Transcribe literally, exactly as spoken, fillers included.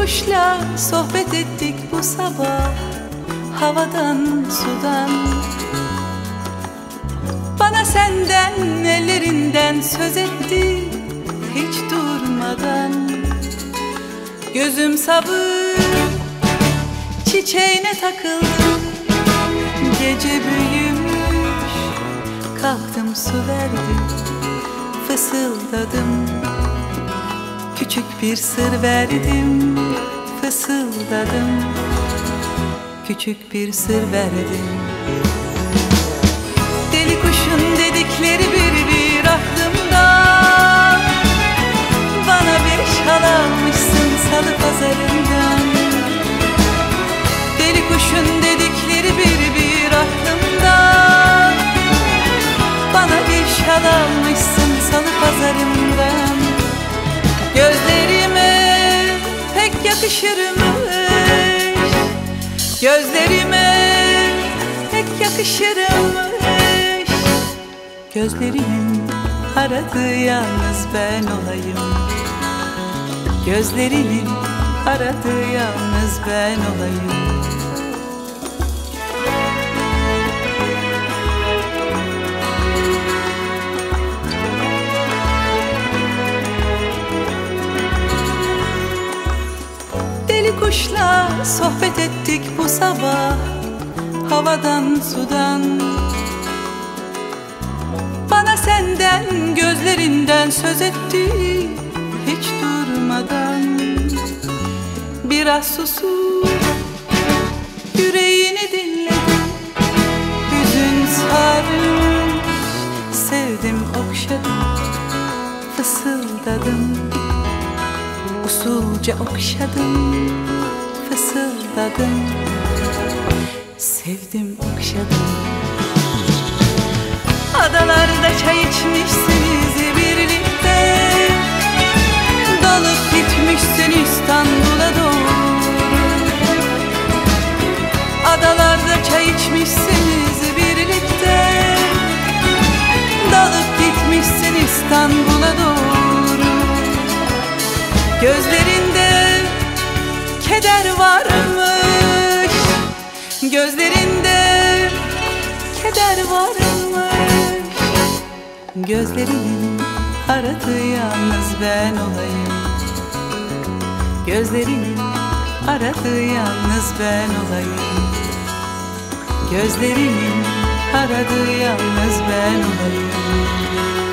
kuşla sohbet ettik bu sabah, havadan sudan. Bana senden, ellerinden söz etti hiç durmadan. Gözüm sabır çiçeğine takıldı, gece büyümüş. Kalktım su verdim, fısıldadım, küçük bir sır verdim, fısıldadım, küçük bir sır verdim. Deli kuşun dedikleri bir bir aklımda. Bana bir şal almışsın salı pazarından. Deli kuşun dedikleri bir bir aklımda. Bana bir şal almışsın salı pazarından. Gözlerime pek yakışırmış, gözlerime pek yakışırmış. Gözlerinin aradığı yalnız ben olayım, gözlerinin aradığı yalnız ben olayım. Deli kuşla sohbet ettik bu sabah, havadan sudan. Bana senden, gözlerinden söz etti hiç durmadan. Biraz susup yüreğini dinledim, hüzün sarmış. Sevdim, okşadım, fısıldadım, usulca okşadım, fısıldadım. Sevdim, okşadım. Adalarda çay içmişsiniz birlikte, dalıp gitmişsin İstanbul'a doğru. Adalarda çay içmişsiniz birlikte, dalıp gitmişsin İstanbul'a doğru. Gözlerinde keder varmış, gözlerinde keder varmış. Gözlerinin aradığı yalnız ben olayım, gözlerinin aradığı yalnız ben olayım, gözlerinin aradığı yalnız ben olayım.